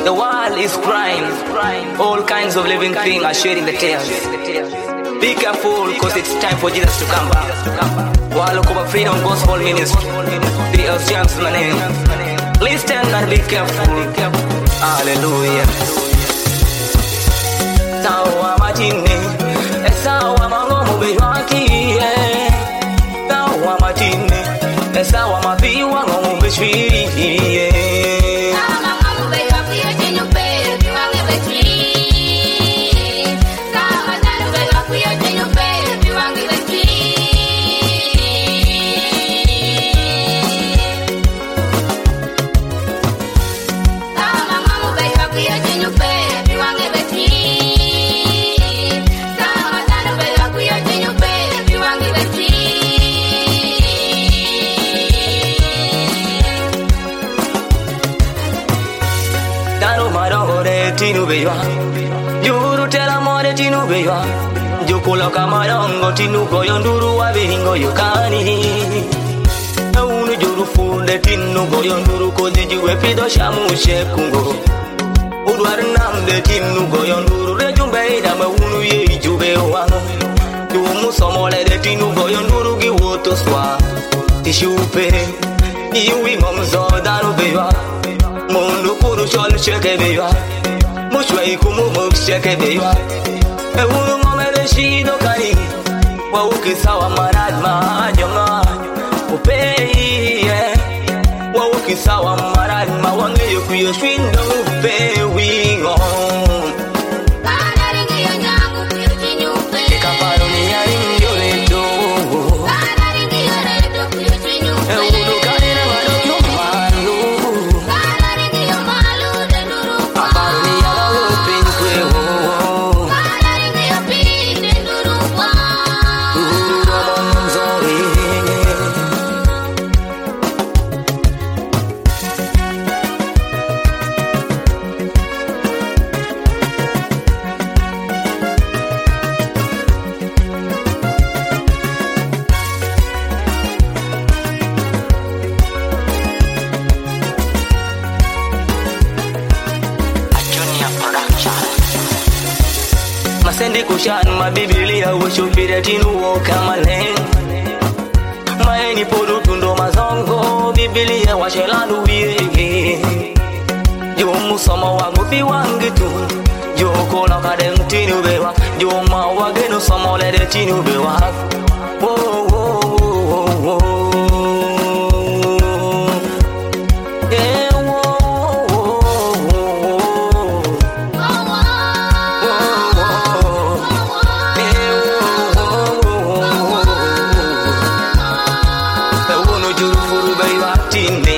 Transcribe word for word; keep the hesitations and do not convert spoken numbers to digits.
The world is crying. All kinds of living things are shedding the tears. Be careful, cause it's time for Jesus to come back. Walokoba Freedom Gospel Ministry, the L C M's my name. Listen and be careful. Hallelujah. Sawa matini, sawa mangomo bejwaki. Sawa matini, sawa mapiwa ngomo bejwiri. Tinu beywa Juru tela more tinu beywa Jukula kamarongo tinu goyo nduru wa bingo yukani Unu juru funde tinu goyo nduru kozi juwe pido shamu shekungo Udwar namde tinu goyo nduru rejumbe idame unu ye jube wango Jumu somole de tinu goyo nduru gi woto swa Tishupe Iwi ngomzo danu beywa Mundu kuru shol sheke beywa Mushwai kumu muksheke beywa Ewu ngomere shido kani Wa ukisawa marad majonga Upei Wa ukisawa marad mawange yoku yoshwindo upewi ngom Kana ringi yonyangu kuyuchini upe Kekaparo ni ya ringi yoreto Kana ringi yoreto kuyuchini upe Ewu dukani na madoyo malu Kana ringi yomalu denuru Aparo ni ya Masendi kushan mabibilia ushupire tinu woka malen Maeni podu tundo mazongo bibilia washelanu wiye Jomu soma wangu biwangi tu Joko na kadem tinu bewa Joma wagenu soma lede tinu bewa Oh oh oh oh oh Tine